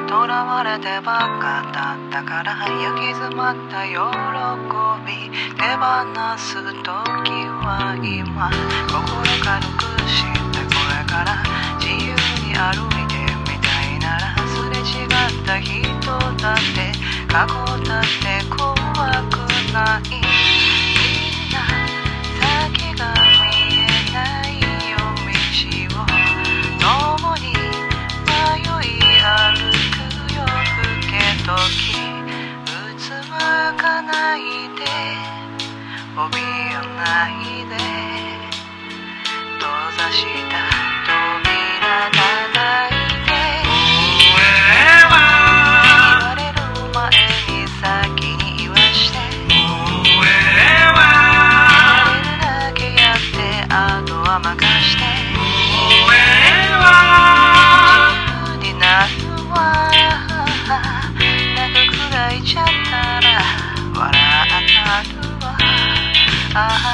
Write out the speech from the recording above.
囚われてばっかだったから行き詰まった喜び手放す時は今心軽くしてこれから自由に歩いてみたいならすれ違った人だって過去だって怖くないみんな先が見えない夜道を共に迷い歩くよふけときうつむかないで怯えないで閉ざした扉叩いて言われる前に先に言わしてやれるだけやってあとは任して自由になるわ泣くくらいちゃったら笑ったるわ